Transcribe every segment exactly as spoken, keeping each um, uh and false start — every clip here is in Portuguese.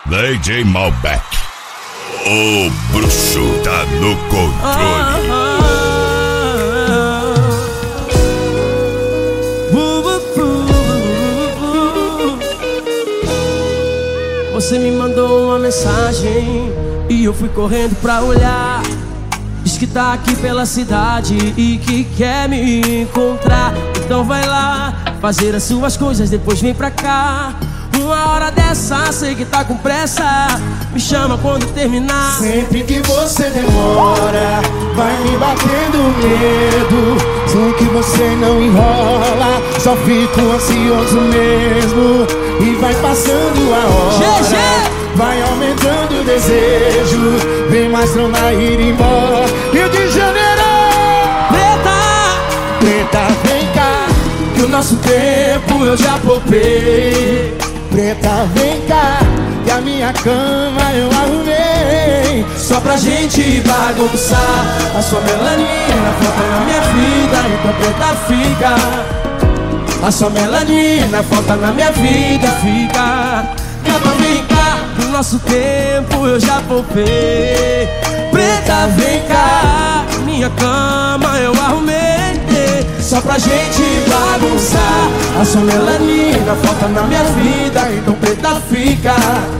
D J Malbec, o bruxo tá no controle. Ah, ah, Você me mandou uma mensagem e eu fui correndo pra olhar. Diz que tá aqui pela cidade e que quer me encontrar. Então vai lá fazer as suas coisas, depois vem pra cá. Uma hora dessa, sei que tá com pressa. Me chama quando terminar. Sempre que você demora, vai me batendo medo. Sei que você não enrola, só fico ansioso mesmo. E vai passando a hora, G G! vai aumentando o desejo. Vem mais pra ir embora. Rio de Janeiro! Preta! Preta, vem cá, Que o nosso tempo eu já poupei. preta, vem cá, que a minha cama eu arrumei Só pra gente bagunçar. A sua melanina falta na minha vida, então preta fica. A sua melanina falta na minha vida, fica. Gata, vem cá, do nosso tempo eu já poupei. Preta, vem cá, minha cama eu arrumei só pra gente bagunçar. A sua melanina falta na minha vida, então preta fica.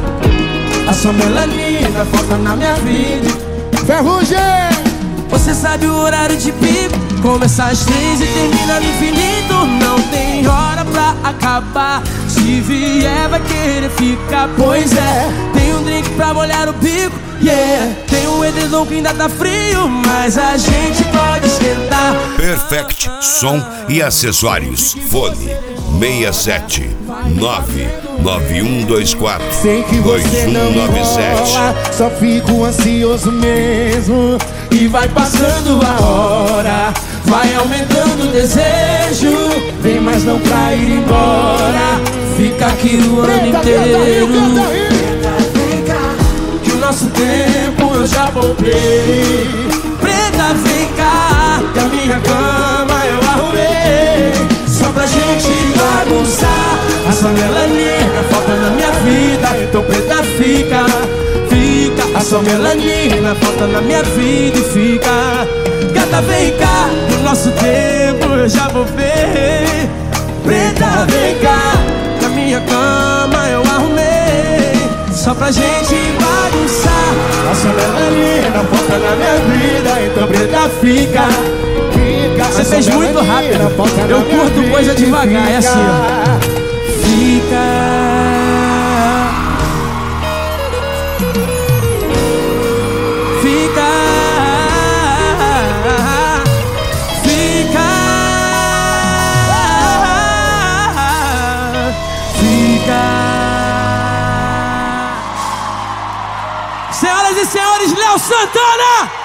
A sua melanina falta na minha vida. Ferrugem! Você sabe o horário de pico, começa às três e termina no infinito. Não tem hora pra acabar, se vier vai querer ficar. Pois é, tem um drink pra molhar o bico, yeah. Tem um edredom que ainda tá frio, mas a gente pode esquentar. Perfect Som e Acessórios. Fone seis sete nove nove um dois quatro Sei que dois você não um nove sete. enrola, só fico ansioso mesmo. E vai passando a hora, vai aumentando o desejo. Vem, mas não pra ir embora, fica aqui o ano Preta, inteiro. Preta, Preta, Vem cá, que o nosso tempo eu já poupei. Preta, vem cá, que a minha cama eu arrumei só pra gente bagunçar. A sua melanina falta na minha vida, então preta fica. Fica, a sua melanina falta na minha vida e fica. Gata, vem cá, do nosso tempo eu já poupei. Preta, vem cá, que a minha cama eu arrumei só pra gente bagunçar. A sua melanina falta na minha vida, então preta fica. Fica. Você fez muito rápido, eu curto coisa devagar, é assim, ó. Fica. Fica. Fica. Fica. Senhoras e senhores, Léo Santana!